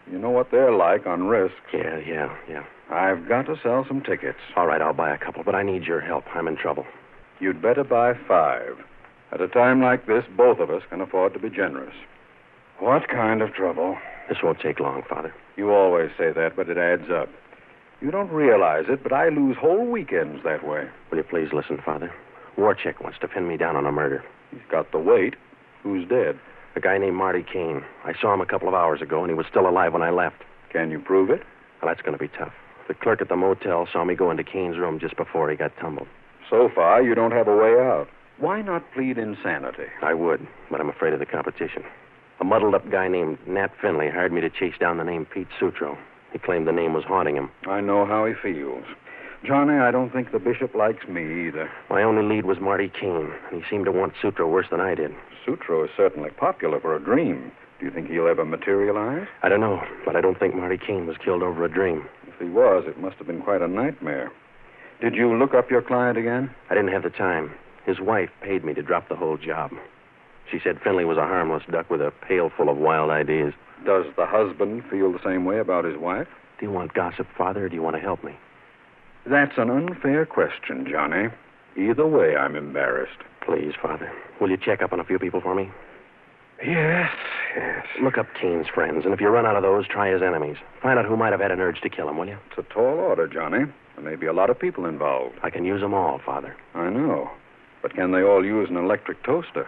You know what they're like on risk. Yeah, yeah, yeah. I've got to sell some tickets. All right, I'll buy a couple, but I need your help. I'm in trouble. You'd better buy five. At a time like this, both of us can afford to be generous. What kind of trouble? This won't take long, Father. You always say that, but it adds up. You don't realize it, but I lose whole weekends that way. Will you please listen, Father? Warchick wants to pin me down on a murder. He's got the weight. Who's dead? A guy named Marty Kane. I saw him a couple of hours ago, and he was still alive when I left. Can you prove it? Well, that's going to be tough. The clerk at the motel saw me go into Kane's room just before he got tumbled. So far, you don't have a way out. Why not plead insanity? I would, but I'm afraid of the competition. A muddled-up guy named Nat Finley hired me to chase down the name Pete Sutro. He claimed the name was haunting him. I know how he feels. Johnny, I don't think the bishop likes me either. My only lead was Marty Kane, and he seemed to want Sutro worse than I did. Sutro is certainly popular for a dream. Do you think he'll ever materialize? I don't know, but I don't think Marty Kane was killed over a dream. If he was, it must have been quite a nightmare. Did you look up your client again? I didn't have the time. His wife paid me to drop the whole job. She said Finley was a harmless duck with a pail full of wild ideas. Does the husband feel the same way about his wife? Do you want gossip, Father, or do you want to help me? That's an unfair question, Johnny. Either way, I'm embarrassed. Please, Father. Will you check up on a few people for me? Yes, yes. Look up Kane's friends, and if you run out of those, try his enemies. Find out who might have had an urge to kill him, will you? It's a tall order, Johnny. There may be a lot of people involved. I can use them all, Father. I know. But can they all use an electric toaster?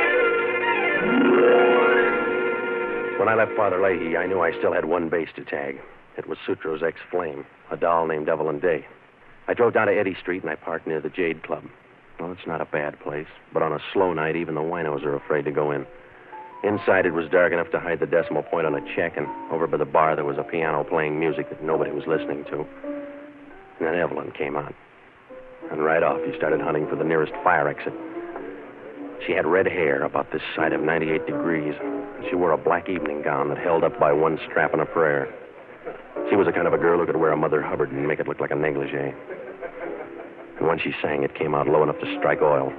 When I left Father Leahy, I knew I still had one base to tag. It was Sutro's ex-flame, a doll named Evelyn Day. I drove down to Eddy Street, and I parked near the Jade Club. Well, it's not a bad place, but on a slow night, even the winos are afraid to go in. Inside, it was dark enough to hide the decimal point on a check, and over by the bar, there was a piano playing music that nobody was listening to. And then Evelyn came on. And right off, he started hunting for the nearest fire exit. She had red hair about this side of ninety-eight degrees, and she wore a black evening gown that held up by one strap and a prayer. She was the kind of a girl who could wear a Mother Hubbard and make it look like a negligee. And when she sang, it came out low enough to strike oil.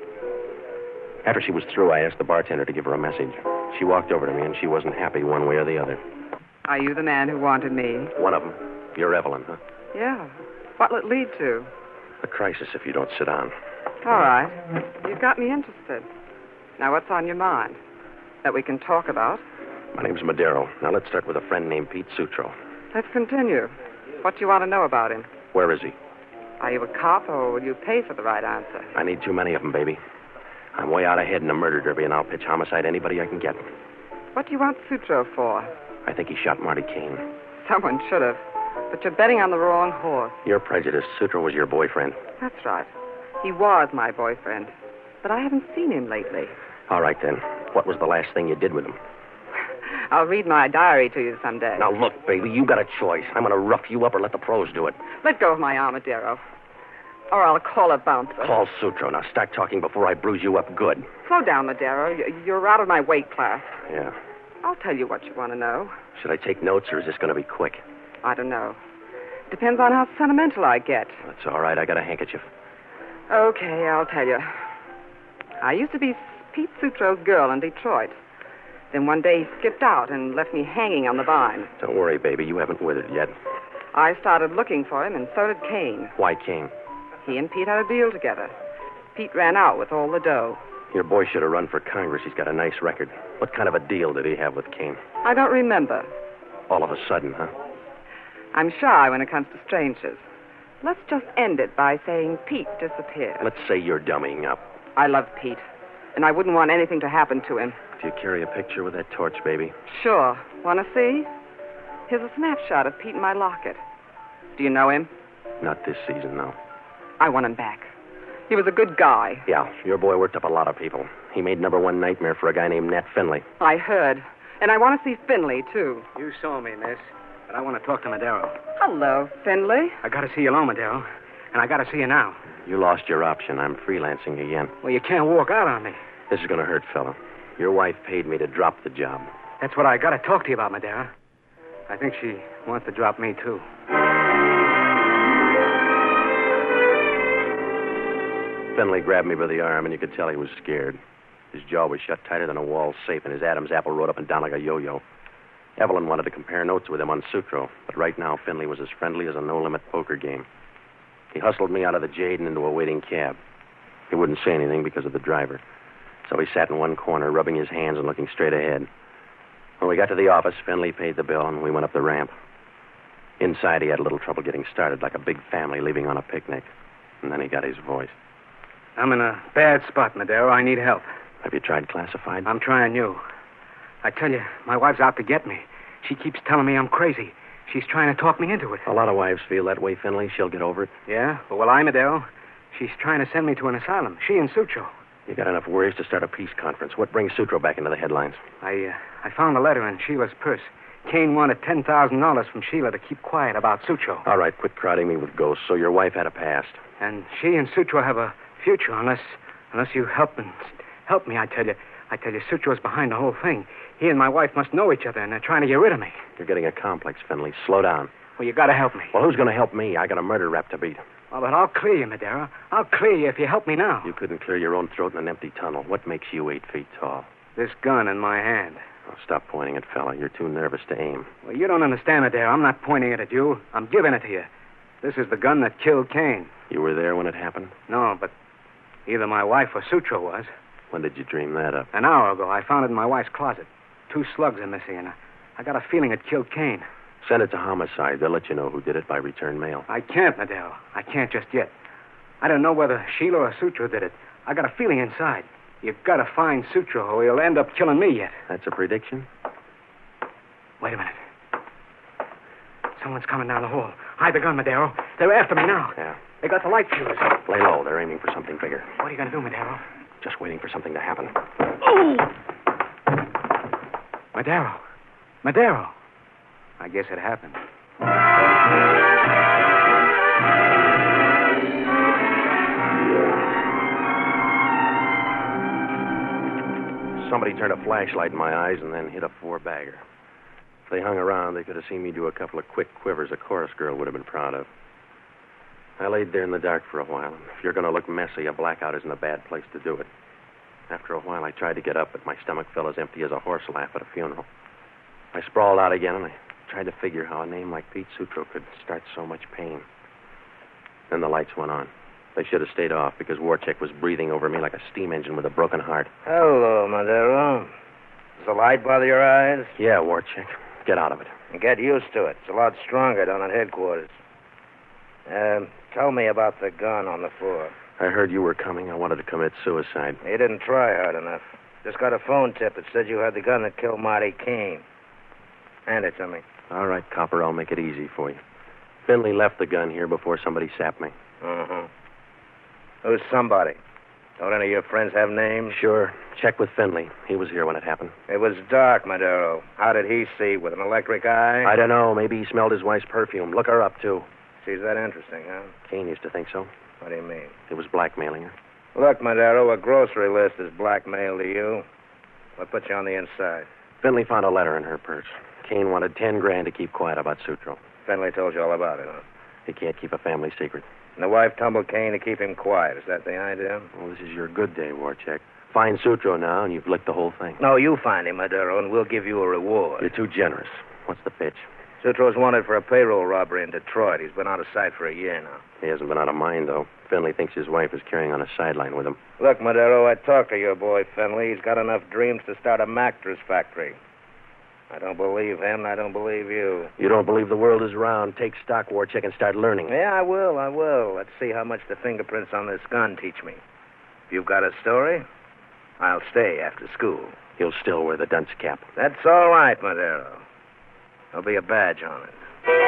After she was through, I asked the bartender to give her a message. She walked over to me, and she wasn't happy one way or the other. Are you the man who wanted me? One of them. You're Evelyn, huh? Yeah. What'll it lead to? A crisis if you don't sit down. All right. You've got me interested. Now, what's on your mind? That we can talk about? My name's Madero. Now, let's start with a friend named Pete Sutro. Let's continue. What do you want to know about him? Where is he? Are you a cop, or will you pay for the right answer? I need too many of them, baby. I'm way out ahead in a murder derby, and I'll pitch homicide anybody I can get. What do you want Sutro for? I think he shot Marty Kane. Someone should have. But you're betting on the wrong horse. You're prejudiced. Sutro was your boyfriend. That's right. He was my boyfriend. But I haven't seen him lately. All right, then. What was the last thing you did with him? I'll read my diary to you someday. Now, look, baby, you got a choice. I'm going to rough you up or let the pros do it. Let go of my armadillo. Or I'll call a bouncer. Call Sutro. Now, start talking before I bruise you up good. Slow down, Madero. You're out of my weight class. Yeah. I'll tell you what you want to know. Should I take notes, or is this going to be quick? I don't know. Depends on how sentimental I get. That's all right. I got a handkerchief. Okay, I'll tell you. I used to be Pete Sutro's girl in Detroit. Then one day he skipped out and left me hanging on the vine. Don't worry, baby. You haven't withered yet. I started looking for him, and so did Kane. Why Kane? He and Pete had a deal together. Pete ran out with all the dough. Your boy should have run for Congress. He's got a nice record. What kind of a deal did he have with Kane? I don't remember. All of a sudden, huh? I'm shy when it comes to strangers. Let's just end it by saying Pete disappeared. Let's say you're dummying up. I love Pete, and I wouldn't want anything to happen to him. Do you carry a picture with that torch, baby? Sure. Want to see? Here's a snapshot of Pete in my locket. Do you know him? Not this season, no. I want him back. He was a good guy. Yeah, your boy worked up a lot of people. He made number one nightmare for a guy named Nat Finley. I heard. And I want to see Finley, too. You saw me, miss. But I want to talk to Madero. Hello, Finley. I got to see you alone, Madero. And I got to see you now. You lost your option. I'm freelancing again. Well, you can't walk out on me. This is going to hurt, fella. Your wife paid me to drop the job. That's what I got to talk to you about, Madero. I think she wants to drop me, too. Finley grabbed me by the arm, and you could tell he was scared. His jaw was shut tighter than a wall safe, and his Adam's apple rode up and down like a yo-yo. Evelyn wanted to compare notes with him on Sutro, but right now Finley was as friendly as a no-limit poker game. He hustled me out of the Jade and into a waiting cab. He wouldn't say anything because of the driver, so he sat in one corner, rubbing his hands and looking straight ahead. When we got to the office, Finley paid the bill, and we went up the ramp. Inside, he had a little trouble getting started, like a big family leaving on a picnic. And then he got his voice. I'm in a bad spot, Madero. I need help. Have you tried classified? I'm trying you. I tell you, my wife's out to get me. She keeps telling me I'm crazy. She's trying to talk me into it. A lot of wives feel that way, Finley. She'll get over it. Yeah? But well, I, Madero, she's trying to send me to an asylum. She and Sutro. You got enough worries to start a peace conference. What brings Sutro back into the headlines? I, uh, I found a letter in Sheila's purse. Kane wanted ten thousand dollars from Sheila to keep quiet about Sutro. All right, quit crowding me with ghosts. So your wife had a past. And she and Sutro have a future unless unless you help and help me, I tell you. I tell you, Sutro's behind the whole thing. He and my wife must know each other, and they're trying to get rid of me. You're getting a complex, Finley. Slow down. Well, you gotta help me. Well, who's gonna help me? I got a murder rap to beat. Oh, but I'll clear you, Madero. I'll clear you if you help me now. You couldn't clear your own throat in an empty tunnel. What makes you eight feet tall? This gun in my hand. Oh, stop pointing it, fella. You're too nervous to aim. Well, you don't understand, Madero. I'm not pointing it at you. I'm giving it to you. This is the gun that killed Kane. You were there when it happened? No, but either my wife or Sutro was. When did you dream that up? An hour ago. I found it in my wife's closet. Two slugs are missing, and I, I got a feeling it killed Kane. Send it to homicide. They'll let you know who did it by return mail. I can't, Madero. I can't just yet. I don't know whether Sheila or Sutro did it. I got a feeling inside. You've got to find Sutro, or he'll end up killing me yet. That's a prediction? Wait a minute. Someone's coming down the hall. Hide the gun, Madero. They're after me now. Yeah. They got the light fuse. Lay low. They're aiming for something bigger. What are you going to do, Madero? Just waiting for something to happen. Oh! Madero. Madero. I guess it happened. Somebody turned a flashlight in my eyes and then hit a four-bagger. If they hung around, they could have seen me do a couple of quick quivers a chorus girl would have been proud of. I laid there in the dark for a while, and if you're going to look messy, a blackout isn't a bad place to do it. After a while, I tried to get up, but my stomach felt as empty as a horse laugh at a funeral. I sprawled out again, and I tried to figure how a name like Pete Sutro could start so much pain. Then the lights went on. They should have stayed off because Warchek was breathing over me like a steam engine with a broken heart. Hello, Madero. Does the light bother your eyes? Yeah, Warchek. Get out of it. Get used to it. It's a lot stronger down at headquarters. Um, tell me about the gun on the floor. I heard you were coming. I wanted to commit suicide. You didn't try hard enough. Just got a phone tip that said you had the gun that killed Marty Kane. Hand it to me. All right, Copper, I'll make it easy for you. Finley left the gun here before somebody sapped me. Uh-huh. Who's somebody? Don't any of your friends have names? Sure. Check with Finley. He was here when it happened. It was dark, Madero. How did he see? With an electric eye? I don't know. Maybe he smelled his wife's perfume. Look her up, too. She's that interesting, huh? Kane used to think so. What do you mean? He was blackmailing her. Look, Madero, a grocery list is blackmail to you. What put you on the inside? Finley found a letter in her purse. Kane wanted ten grand to keep quiet about Sutro. Finley told you all about it, huh? He can't keep a family secret. And the wife tumbled Kane to keep him quiet. Is that the idea? Well, this is your good day, Warchek. Find Sutro now, and you've licked the whole thing. No, you find him, Madero, and we'll give you a reward. You're too generous. What's the pitch? Sutro's wanted for a payroll robbery in Detroit. He's been out of sight for a year now. He hasn't been out of mind, though. Finley thinks his wife is carrying on a sideline with him. Look, Madero, I talked to your boy, Finley. He's got enough dreams to start a mattress factory. I don't believe him, and I don't believe you. You don't believe the world is round. Take stock, Warchek, and start learning. Yeah, I will, I will. Let's see how much the fingerprints on this gun teach me. If you've got a story, I'll stay after school. You'll still wear the dunce cap. That's all right, Madero. There'll be a badge on it.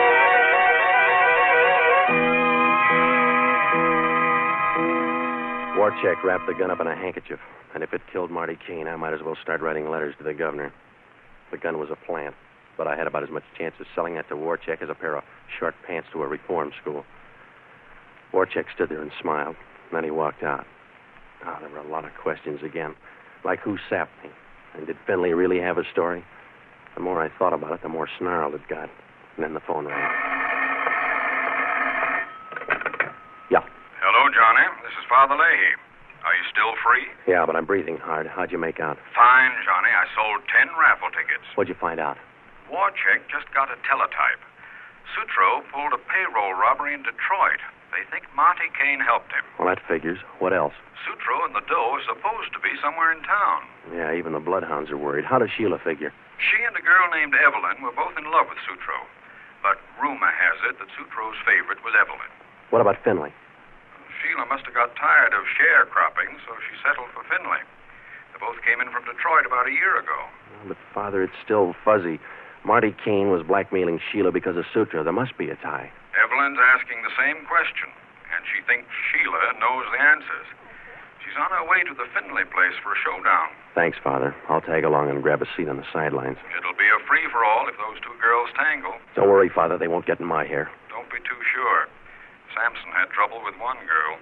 Warchek wrapped the gun up in a handkerchief, and if it killed Marty Kane, I might as well start writing letters to the governor. The gun was a plant, but I had about as much chance of selling that to Warchek as a pair of short pants to a reform school. Warchek stood there and smiled, and then he walked out. Oh, there were a lot of questions again, like who sapped me, and did Finley really have a story? The more I thought about it, the more snarled it got. And then the phone rang. Yeah. Hello, Johnny. This is Father Leahy. Are you still free? Yeah, but I'm breathing hard. How'd you make out? Fine, Johnny. I sold ten raffle tickets. What'd you find out? Warcheck just got a teletype. Sutro pulled a payroll robbery in Detroit. They think Marty Kane helped him. Well, that figures. What else? Sutro and the dough are supposed to be somewhere in town. Yeah, even the bloodhounds are worried. How does Sheila figure? She and a girl named Evelyn were both in love with Sutro. But rumor has it that Sutro's favorite was Evelyn. What about Finley? Sheila must have got tired of sharecropping, so she settled for Finley. They both came in from Detroit about a year ago. But, Father, it's still fuzzy. Marty Kane was blackmailing Sheila because of Sutro. There must be a tie. Evelyn's asking the same question, and she thinks Sheila knows the answers. She's on her way to the Finley place for a showdown. Thanks, Father. I'll tag along and grab a seat on the sidelines. It'll be a free-for-all if those two girls tangle. Don't worry, Father. They won't get in my hair. Don't be too sure. Samson had trouble with one girl.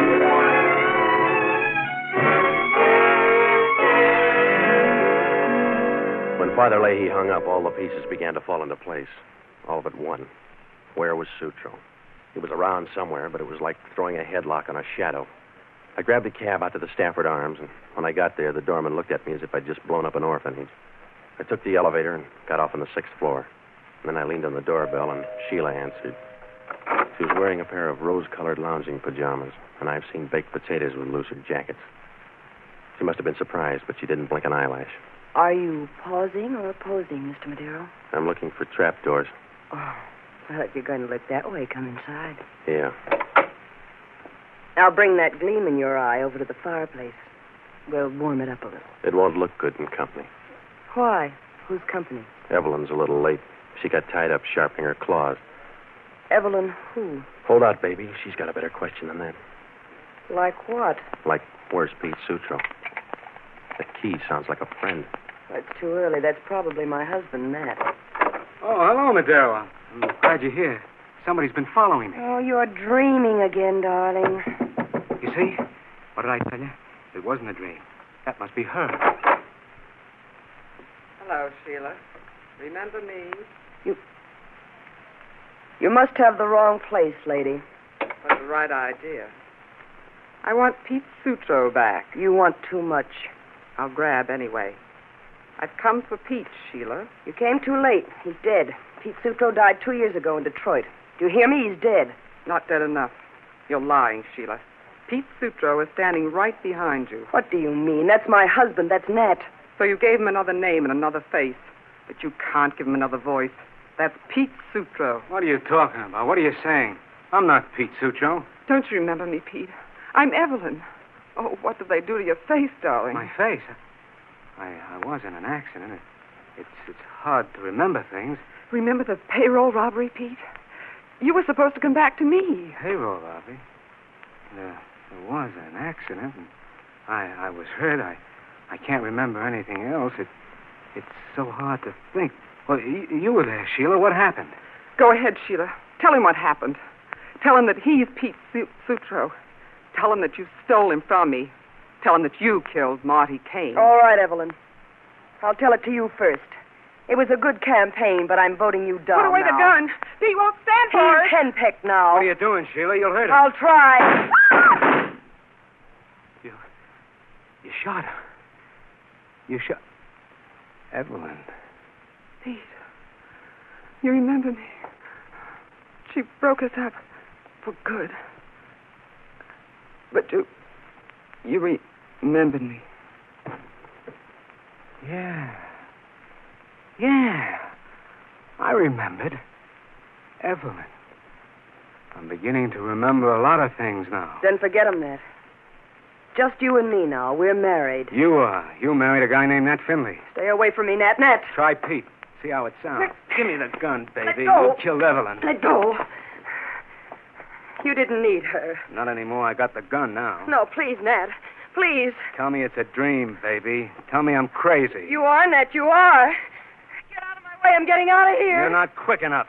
When Father Leahy hung up, all the pieces began to fall into place. All but one. Where was Sutro? He was around somewhere, but it was like throwing a headlock on a shadow. I grabbed a cab out to the Stafford Arms, and when I got there, the doorman looked at me as if I'd just blown up an orphanage. I took the elevator and got off on the sixth floor. And then I leaned on the doorbell, and Sheila answered. She was wearing a pair of rose-colored lounging pajamas, and I've seen baked potatoes with looser jackets. She must have been surprised, but she didn't blink an eyelash. Are you pausing or opposing, Mister Madero? I'm looking for trapdoors. Oh, well, if you're going to look that way, come inside. Yeah. I'll bring that gleam in your eye over to the fireplace. We'll warm it up a little. It won't look good in company. Why? Whose company? Evelyn's a little late. She got tied up sharpening her claws. Evelyn who? Hold out, baby. She's got a better question than that. Like what? Like, where's Pete Sutro? The key sounds like a friend. It's too early. That's probably my husband, Matt. Oh, hello, Madero. I'm glad you're here. Somebody's been following me. Oh, you're dreaming again, darling. You see? What did I tell you? It wasn't a dream. That must be her. Hello, Sheila. Remember me? You... You must have the wrong place, lady. But the right idea. I want Pete Sutro back. You want too much. I'll grab anyway. I've come for Pete, Sheila. You came too late. He's dead. Pete Sutro died two years ago in Detroit. Do you hear me? He's dead. Not dead enough. You're lying, Sheila. Pete Sutro is standing right behind you. What do you mean? That's my husband. That's Nat. So you gave him another name and another face. But you can't give him another voice. That's Pete Sutro. What are you talking about? What are you saying? I'm not Pete Sutro. Don't you remember me, Pete? I'm Evelyn. Oh, what did they do to your face, darling? My face? I, I was in an accident. It, it's, it's hard to remember things. Remember the payroll robbery, Pete? You were supposed to come back to me. Payroll robbery? There, there was an accident, and I, I was hurt. I, I can't remember anything else. It, it's so hard to think. Well, you, you were there, Sheila. What happened? Go ahead, Sheila. Tell him what happened. Tell him that he's Pete Sutro. Tell him that you stole him from me. Tell him that you killed Marty Kane. All right, Evelyn. I'll tell it to you first. It was a good campaign, but I'm voting you down. Put away now. the gun. Pete won't stand for it. He's henpecked now. What are you doing, Sheila? You'll hurt him. I'll try. you, you shot him. You shot... Evelyn. Pete, you remember me. She broke us up for good. But you... You re- remembered me. Yeah. Yeah. I remembered. Evelyn. I'm beginning to remember a lot of things now. Then forget him, Nat. Just you and me now. We're married. You are. You married a guy named Nat Finley. Stay away from me, Nat. Nat. Try Pete. See how it sounds. Let... Give me the gun, baby. Let go. You killed Evelyn. Let go. You didn't need her. Not anymore. I got the gun now. No, please, Nat. Please. Tell me it's a dream, baby. Tell me I'm crazy. You are, Nat. You are. Get out of my way. I'm getting out of here. You're not quick enough.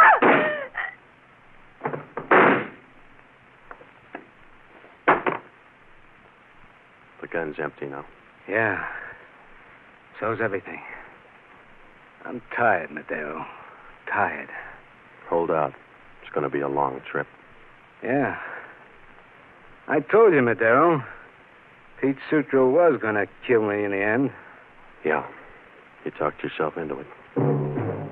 The gun's empty now. Yeah. So's everything. I'm tired, Madero. Tired. Hold out. It's going to be a long trip. Yeah. I told you, Madero. Pete Sutro was going to kill me in the end. Yeah. You talked yourself into it.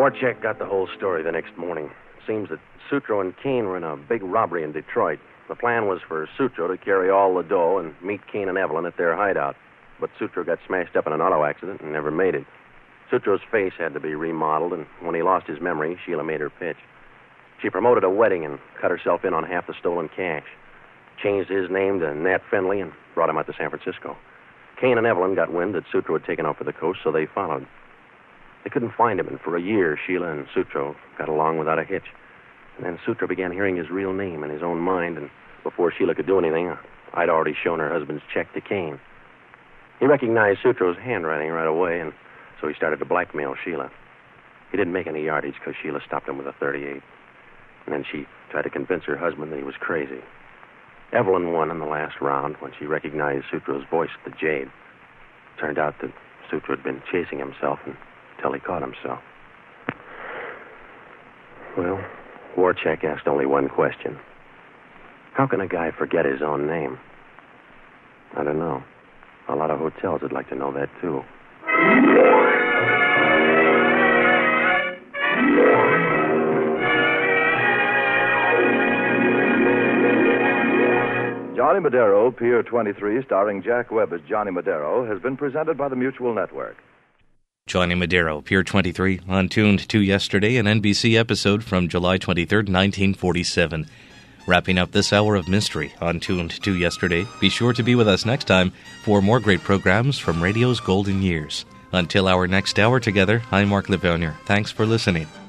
Warchek got the whole story the next morning. It seems that Sutro and Kane were in a big robbery in Detroit. The plan was for Sutro to carry all the dough and meet Kane and Evelyn at their hideout. But Sutro got smashed up in an auto accident and never made it. Sutro's face had to be remodeled, and when he lost his memory, Sheila made her pitch. She promoted a wedding and cut herself in on half the stolen cash. Changed his name to Nat Finley and brought him out to San Francisco. Kane and Evelyn got wind that Sutro had taken off for the coast, so they followed. They couldn't find him, and for a year, Sheila and Sutro got along without a hitch. And then Sutro began hearing his real name in his own mind, and before Sheila could do anything, I'd already shown her husband's check to Kane. He recognized Sutro's handwriting right away, and so he started to blackmail Sheila. He didn't make any yardage because Sheila stopped him with a thirty-eight. And then she tried to convince her husband that he was crazy. Evelyn won in the last round when she recognized Sutro's voice at the Jade. Turned out that Sutro had been chasing himself until he caught himself. Well, Warchek asked only one question. How can a guy forget his own name? I don't know. A lot of hotels would like to know that, too. Johnny Madero, Pier twenty-three, starring Jack Webb as Johnny Madero, has been presented by the Mutual Network. Johnny Madero, Pier twenty-three, on Tuned to Yesterday, an N B C episode from July twenty-third, nineteen forty-seven. Wrapping up this hour of mystery on Tuned to Yesterday. Be sure to be with us next time for more great programs from radio's golden years. Until our next hour together, I'm Mark Levonier. Thanks for listening.